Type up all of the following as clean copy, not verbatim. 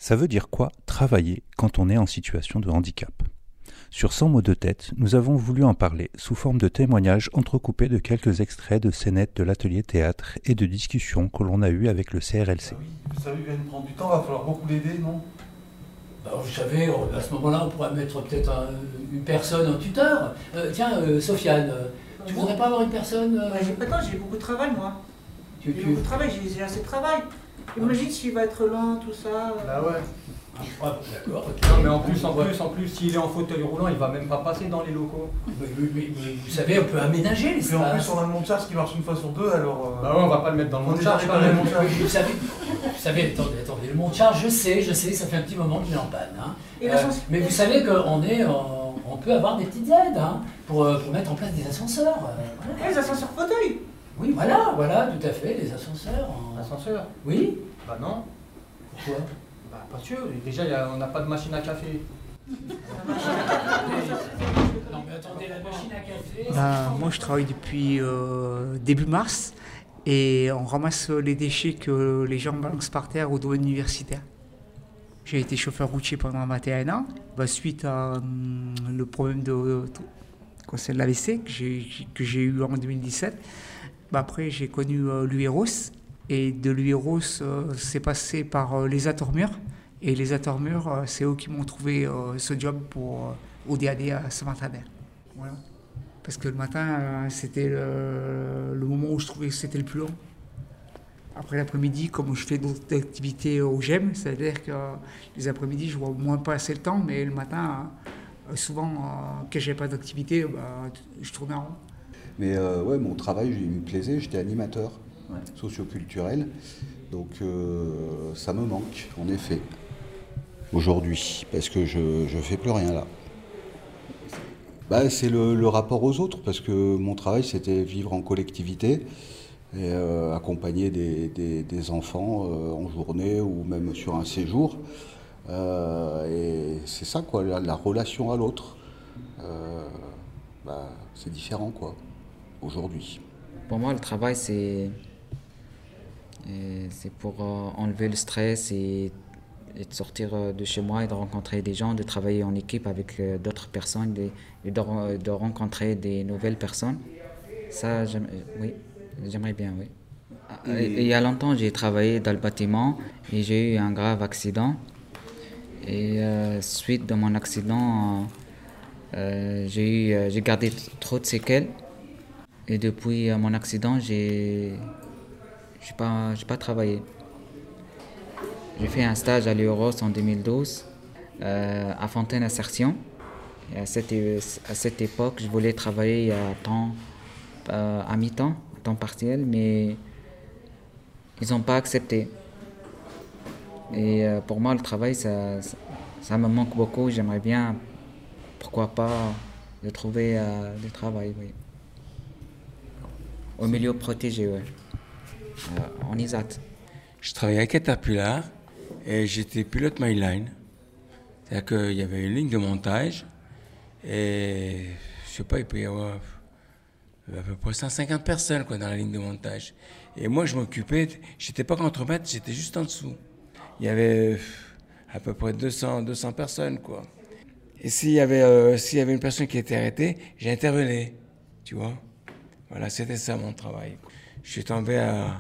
Ça veut dire quoi travailler quand on est en situation de handicap ? Sur 100 mots de tête, nous avons voulu en parler sous forme de témoignages entrecoupés de quelques extraits de scénettes de l'atelier théâtre et de discussions que l'on a eues avec le CRLC. Ah oui, ça vient de prendre du temps, il va falloir beaucoup l'aider, non ? Vous savez, à ce moment-là, on pourrait mettre peut-être une personne en tuteur. Sofiane, tu voudrais pas avoir une personne J'ai pas de temps, j'ai beaucoup de travail, moi. Tu- J'ai beaucoup de travail, j'ai assez de travail. Imagine s'il va être lent, tout ça. Bah ouais. D'accord, ok. Non, mais en plus, s'il est en fauteuil roulant, il va même pas passer dans les locaux. Mais vous savez, on peut aménager Puis en plus, l'espace. on a le monte-charge qui marche une fois sur deux, alors... Bah ouais, on va pas le mettre dans le On est monte-charge déjà quand dans le même. monte-charge. Vous savez, attendez, le monte-charge, je sais, ça fait un petit moment qu'il est en panne. Hein. Et l'ascenseur. Mais vous savez qu'on peut avoir des petites aides hein, pour mettre en place des ascenseurs. Voilà. Les ascenseurs fauteuil. Oui, voilà, tout à fait, des ascenseurs. Ascenseur? Oui. Bah non. Pourquoi? Bah pas sûr. Déjà, on n'a pas de machine à café. Non mais attendez, la machine à café... Moi, je travaille depuis début mars et on ramasse les déchets que les gens balancent par terre au domaine universitaire. J'ai été chauffeur routier pendant 21 ans. Suite à le problème de l'AVC que j'ai eu en 2017, après j'ai connu l'UEROS et de l'UEROS c'est passé par les Atormures. Et les Atormures, c'est eux qui m'ont trouvé ce job au DAD à Saint-Martin. Voilà. Parce que le matin, c'était le moment où je trouvais que c'était le plus long. Après l'après-midi, comme je fais d'autres activités au GEM, c'est-à-dire que les après-midi, je vois moins passer le temps, mais le matin, souvent, quand je n'avais pas d'activité, je tournais en rond. Mais mon travail, il me plaisait, j'étais animateur socioculturel, donc ça me manque, en effet, aujourd'hui, parce que je ne fais plus rien là. C'est le rapport aux autres, parce que mon travail, c'était vivre en collectivité, et accompagner des enfants en journée ou même sur un séjour. Et c'est ça, quoi, la relation à l'autre. C'est différent, quoi, aujourd'hui. Pour moi, le travail, c'est pour enlever le stress et de sortir de chez moi et de rencontrer des gens, de travailler en équipe avec d'autres personnes et de rencontrer des nouvelles personnes. Ça, j'aimerais bien, oui. Et il y a longtemps, j'ai travaillé dans le bâtiment et j'ai eu un grave accident. Et suite de mon accident, j'ai gardé trop de séquelles. Et depuis mon accident, j'ai pas travaillé. J'ai fait un stage à l'UEROS en 2012 à Fontaine-Assertion. Et à cette époque, je voulais travailler à mi-temps, à temps partiel, mais ils n'ont pas accepté. Et pour moi, le travail, ça me manque beaucoup. J'aimerais bien, pourquoi pas, de trouver du travail, oui. Au milieu protégé, oui. En ISAT. Je travaillais à Caterpillar et j'étais pilote myline. C'est-à-dire qu'il y avait une ligne de montage et je sais pas, il peut y avoir à peu près 150 personnes dans la ligne de montage. Et moi, je m'occupais, j'étais pas contre-maître, j'étais juste en dessous. Il y avait à peu près 200 personnes, quoi. Et s'il y avait une personne qui était arrêtée, j'intervenais, tu vois. Voilà, c'était ça mon travail. Je suis tombé à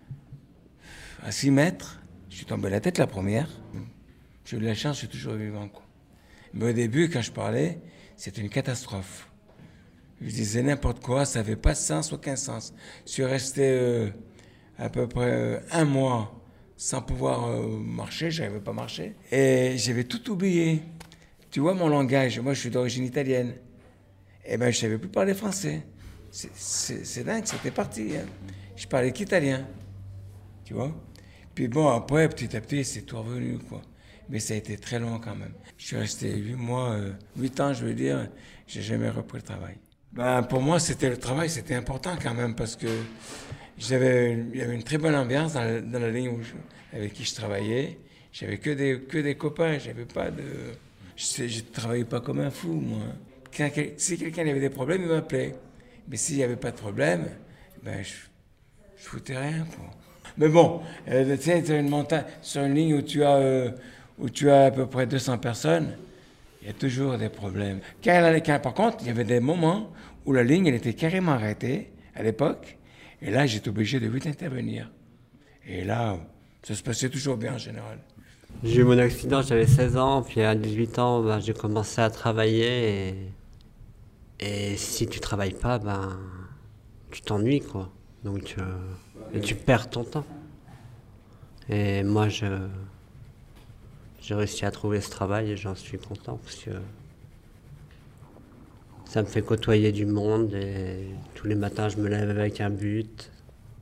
6 mètres, je suis tombé la tête la première. J'ai eu la chance, je suis toujours vivant, quoi. Mais au début, quand je parlais, c'était une catastrophe. Je disais n'importe quoi, ça n'avait pas de sens, aucun sens. Je suis resté à peu près 1 mois sans pouvoir marcher, je n'arrivais pas à marcher. Et j'avais tout oublié. Tu vois mon langage, moi je suis d'origine italienne. Et je ne savais plus parler français. C'est dingue, c'était parti. Hein. Je parlais qu'italien, tu vois. Puis bon, après, petit à petit, c'est tout revenu, quoi. Mais ça a été très long quand même. Je suis resté 8 ans, je veux dire, j'ai jamais repris le travail. Pour moi, le travail, c'était important quand même parce que il y avait une très bonne ambiance dans la ligne avec qui je travaillais. J'avais que des copains, j'avais pas de... Je travaillais pas comme un fou, moi. Si quelqu'un avait des problèmes, il m'appelait. Mais s'il n'y avait pas de problème, je foutais rien, quoi. Mais bon, tu sais, tu as une montagne sur une ligne où où tu as à peu près 200 personnes, il y a toujours des problèmes. Par contre, il y avait des moments où la ligne elle était carrément arrêtée à l'époque, et là, j'étais obligé de vite intervenir. Et là, ça se passait toujours bien en général. J'ai eu mon accident, j'avais 16 ans, puis à 18 ans, ben, j'ai commencé à travailler. Et si tu travailles pas, ben, tu t'ennuies, quoi. Donc, et tu perds ton temps. Et moi, j'ai réussi à trouver ce travail et j'en suis content parce que ça me fait côtoyer du monde et tous les matins, je me lève avec un but.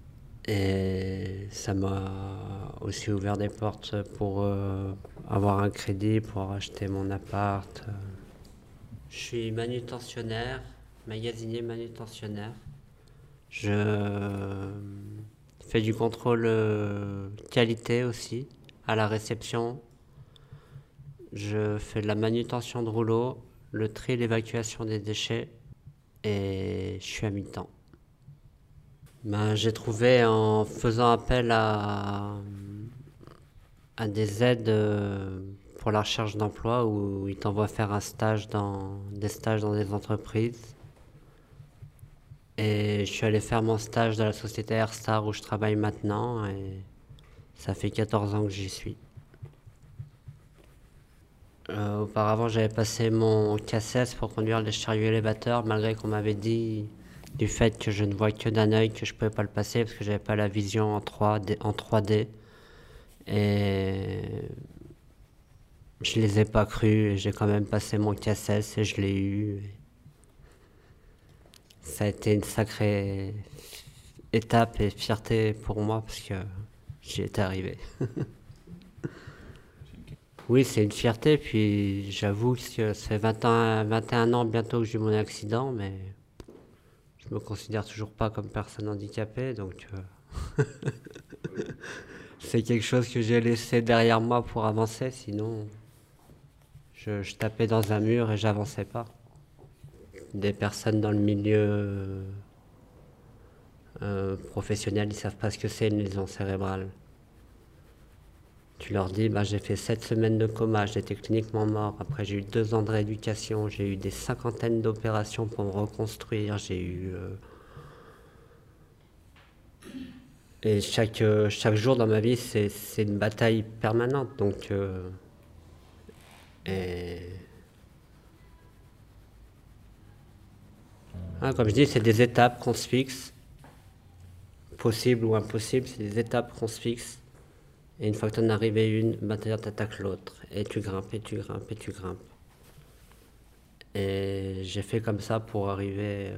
Et ça m'a aussi ouvert des portes pour avoir un crédit, pour acheter mon appart. Je suis manutentionnaire, magasinier manutentionnaire. Je fais du contrôle qualité aussi, à la réception. Je fais de la manutention de rouleau, le tri et l'évacuation des déchets. Et je suis à mi-temps. Ben, j'ai trouvé en faisant appel à des aides pour la recherche d'emploi où ils t'envoient faire des stages dans des entreprises. Et je suis allé faire mon stage dans la société Airstar où je travaille maintenant et ça fait 14 ans que j'y suis. Auparavant, j'avais passé mon CACES pour conduire les chariots élévateurs malgré qu'on m'avait dit du fait que je ne vois que d'un œil que je ne pouvais pas le passer parce que j'avais pas la vision en 3D. Et je les ai pas crus et j'ai quand même passé mon CACES et je l'ai eu. Ça a été une sacrée étape et fierté pour moi parce que j'y étais arrivé. Oui, c'est une fierté, puis j'avoue que ça fait 21 ans bientôt que j'ai eu mon accident, mais je me considère toujours pas comme personne handicapée, donc c'est quelque chose que j'ai laissé derrière moi pour avancer, sinon je tapais dans un mur et j'avançais pas. Des personnes dans le milieu professionnel, ils savent pas ce que c'est une lésion cérébrale. Tu leur dis, j'ai fait 7 semaines de coma, j'étais cliniquement mort. Après, j'ai eu 2 ans de rééducation, j'ai eu des 50aines d'opérations pour me reconstruire. J'ai eu... Et chaque jour dans ma vie, c'est une bataille permanente. Donc, comme je dis, c'est des étapes qu'on se fixe. Possible ou impossible, c'est des étapes qu'on se fixe. Et une fois que tu en arrives à une, tu attaques l'autre. Et tu grimpes, et tu grimpes, et tu grimpes. Et j'ai fait comme ça pour arriver...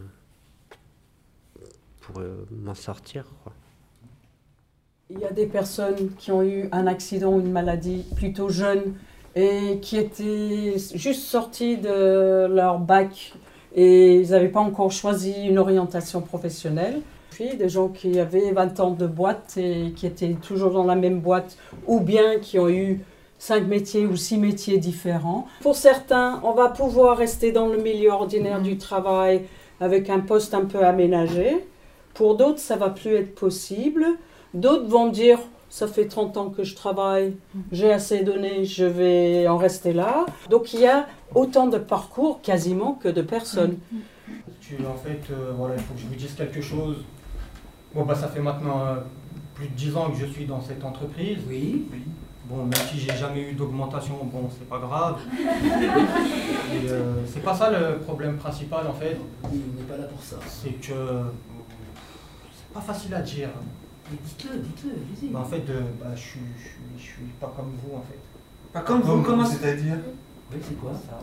pour m'en sortir, quoi. Il y a des personnes qui ont eu un accident ou une maladie plutôt jeunes et qui étaient juste sortis de leur bac et ils n'avaient pas encore choisi une orientation professionnelle. Puis des gens qui avaient 20 ans de boîte et qui étaient toujours dans la même boîte ou bien qui ont eu 5 métiers ou 6 métiers différents. Pour certains, on va pouvoir rester dans le milieu ordinaire du travail avec un poste un peu aménagé. Pour d'autres, ça ne va plus être possible. D'autres vont dire, ça fait 30 ans que je travaille, j'ai assez donné, je vais en rester là. Donc il y a autant de parcours quasiment que de personnes. En fait, voilà, il faut que je vous dise quelque chose. Bon, ça fait maintenant plus de 10 ans que je suis dans cette entreprise. Oui. Bon, même si j'ai jamais eu d'augmentation, bon, c'est pas grave. Et c'est pas ça le problème principal, en fait. Oui, on n'est pas là pour ça. C'est que c'est pas facile à dire. Dites-le, allez-y. En fait, je suis pas comme vous, en fait. Pas comme vous, comment c'est-à-dire? Oui, c'est quoi ça?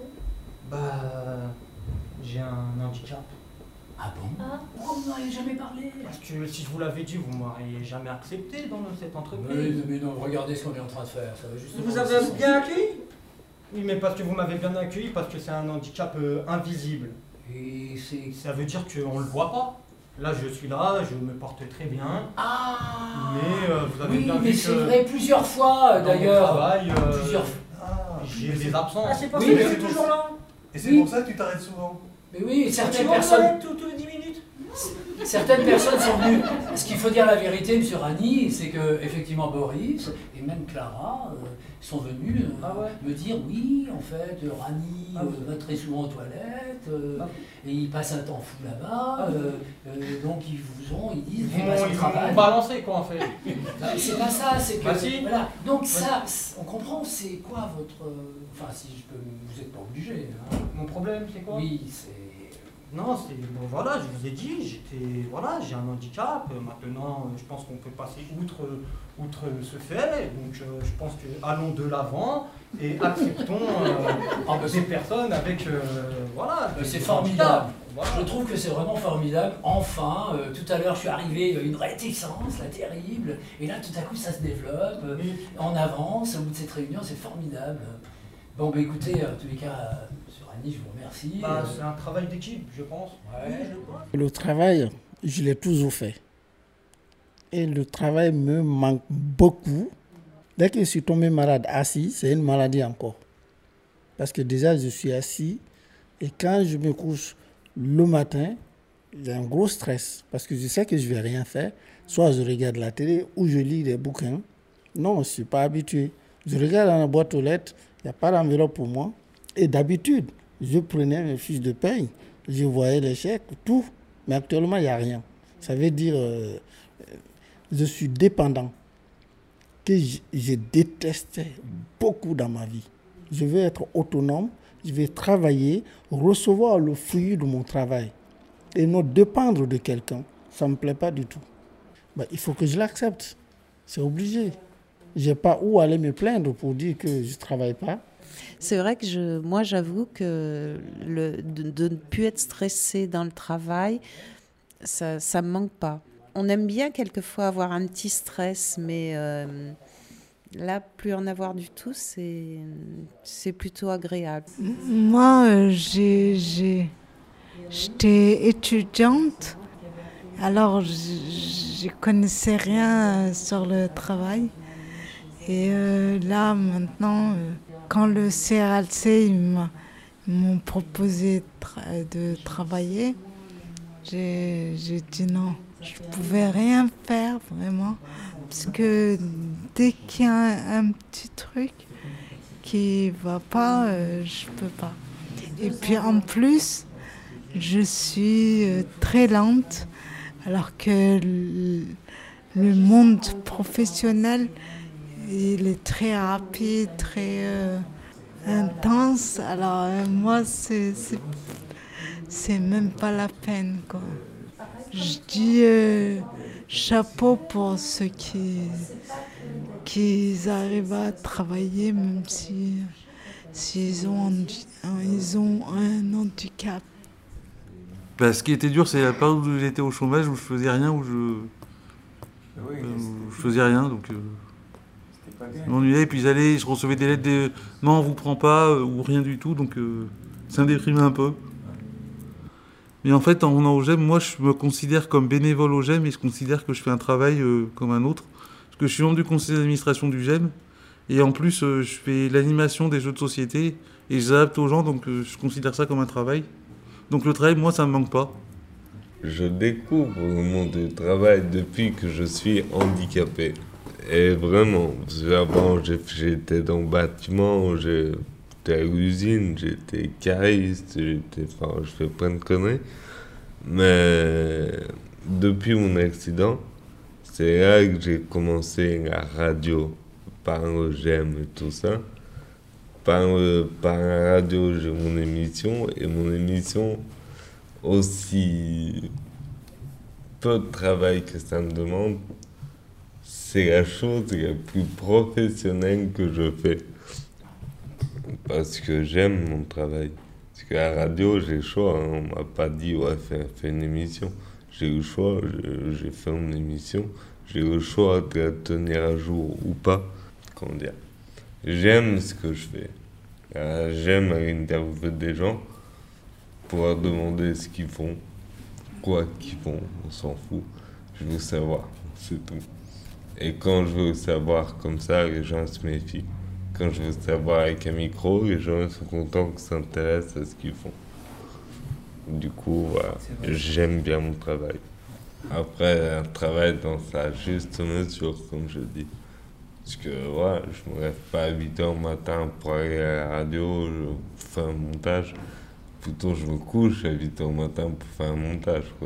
J'ai un handicap. Ah bon? Pourquoi vous n'en avez jamais parlé? Parce que si je vous l'avais dit, vous m'auriez jamais accepté dans cette entreprise. Mais non, regardez ce qu'on est en train de faire. Ça va juste Vous avez bien accueilli? Oui, mais parce que vous m'avez bien accueilli, parce que c'est un handicap invisible. Et ça veut dire qu'on ne le voit pas. Là, je suis là, je me porte très bien. Ah! Mais vous avez bien vu que... mais c'est vrai, plusieurs fois d'ailleurs. Plusieurs fois. J'ai des absences. C'est parce que je suis toujours là. Et c'est pour ça que tu t'arrêtes souvent. Mais oui, certaines Tu personnes... toutes les 10 minutes? certaines personnes sont venues. Ce qu'il faut dire la vérité, M. Rani, c'est que effectivement Boris et même Clara sont venus me dire oui, en fait, Rani va très souvent aux toilettes et il passe un temps fou là-bas. Donc ils disent qu'il passe le travail. Ils vont balancer quoi en fait. C'est pas ça, c'est que si. voilà. Donc ça, on comprend. C'est quoi votre, enfin si je peux, vous n'êtes pas obligé. Hein. Mon problème c'est quoi? Oui, c'est. Non, c'est bon, voilà, je vous ai dit, j'ai un handicap. Maintenant, je pense qu'on peut passer outre ce fait. Donc, je pense que allons de l'avant et acceptons des personnes avec voilà. C'est formidable. Voilà. Je trouve que c'est vraiment formidable. Enfin, tout à l'heure, je suis arrivé, il y a une réticence, là, terrible. Et là, tout à coup, ça se développe. On avance au bout de cette réunion, c'est formidable. Bon, bah écoutez, en tous les cas. Je vous remercie. C'est un travail d'équipe, je pense. Ouais. Le travail, je l'ai toujours fait. Et le travail me manque beaucoup. Dès que je suis tombé malade assis, c'est une maladie encore. Parce que déjà, je suis assis. Et quand je me couche le matin, j'ai un gros stress. Parce que je sais que je ne vais rien faire. Soit je regarde la télé ou je lis des bouquins. Non, je ne suis pas habitué. Je regarde dans la boîte aux lettres, il n'y a pas d'enveloppe pour moi. Et d'habitude, je prenais mes fiches de paye, je voyais les chèques, tout. Mais actuellement, il n'y a rien. Ça veut dire je suis dépendant, que je détestais beaucoup dans ma vie. Je veux être autonome, je vais travailler, recevoir le fruit de mon travail. Et non dépendre de quelqu'un, ça ne me plaît pas du tout. Il faut que je l'accepte. C'est obligé. Je n'ai pas où aller me plaindre pour dire que je ne travaille pas. C'est vrai que moi, j'avoue que de ne plus être stressée dans le travail, ça me manque pas. On aime bien quelquefois avoir un petit stress, mais là, plus en avoir du tout, c'est plutôt agréable. Moi, j'étais étudiante, alors je connaissais rien sur le travail. Et là, maintenant... Quand le CRLC m'ont proposé de travailler, j'ai dit non. Je ne pouvais rien faire vraiment. Parce que dès qu'il y a un petit truc qui ne va pas, je ne peux pas. Et puis en plus, je suis très lente. Alors que le monde professionnel, il est très rapide, très intense. Alors moi, c'est même pas la peine, quoi. Je dis chapeau pour ceux qui arrivent à travailler, même s'ils ont un handicap. Ce qui était dur, c'est la période où j'étais au chômage, où je faisais rien, où je faisais rien, donc... Je m'ennuyais, puis je recevais des lettres de « non, on vous prend pas » ou rien du tout, donc ça me déprimait un peu. Mais en fait, en venant au GEM, moi je me considère comme bénévole au GEM et je considère que je fais un travail comme un autre. Parce que je suis membre du conseil d'administration du GEM et en plus je fais l'animation des jeux de société et je l'adapte aux gens, donc je considère ça comme un travail. Donc le travail, moi, ça me manque pas. Je découvre le monde du travail depuis que je suis handicapé. Et vraiment, avant j'étais dans le bâtiment, j'étais à l'usine, j'étais cariste, je fais plein de conneries. Mais depuis mon accident, c'est là que j'ai commencé la radio, par le GEM et tout ça. Par la radio, j'ai mon émission, et mon émission, aussi peu de travail que ça me demande, c'est la chose la plus professionnelle que je fais. Parce que j'aime mon travail. Parce qu'à la radio, j'ai le choix. Hein. On m'a pas dit, ouais, fais une émission. J'ai eu le choix, j'ai fait une émission. J'ai eu le choix de la tenir à jour ou pas. Comment dire. J'aime ce que je fais. J'aime interviewer des gens pour leur demander ce qu'ils font. Quoi qu'ils font, on s'en fout. Je veux savoir, c'est tout. Et quand je veux savoir comme ça, les gens se méfient. Quand je veux savoir avec un micro, les gens sont contents qu'ils s'intéressent à ce qu'ils font. Du coup, voilà, j'aime bien mon travail. Après, un travail dans sa juste mesure, comme je dis. Parce que voilà, je me lève pas à 8h le matin pour aller à la radio, je fais un montage. Plutôt, je me couche à 8h le matin pour faire un montage, quoi.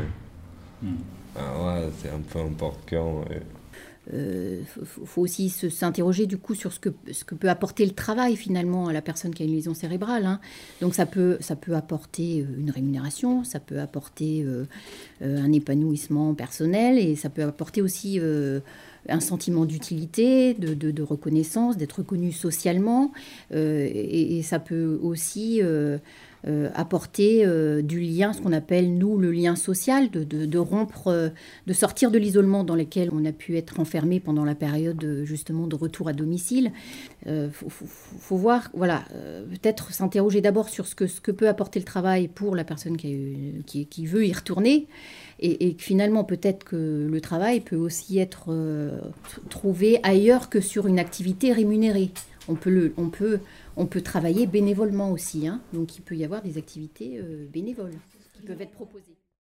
C'est un peu important. Faut aussi s'interroger du coup sur ce que peut apporter le travail finalement à la personne qui a une lésion cérébrale, hein. Donc ça peut apporter une rémunération, ça peut apporter un épanouissement personnel et ça peut apporter aussi un sentiment d'utilité, de reconnaissance, d'être reconnu socialement et ça peut aussi apporter du lien, ce qu'on appelle nous le lien social, de rompre, de sortir de l'isolement dans lequel on a pu être enfermé pendant la période justement de retour à domicile. Faut voir, voilà, peut-être s'interroger d'abord sur ce que peut apporter le travail pour la personne qui veut y retourner et finalement peut-être que le travail peut aussi être trouvé ailleurs que sur une activité rémunérée. On peut travailler bénévolement aussi, hein. Donc il peut y avoir des activités bénévoles qui peuvent être proposées.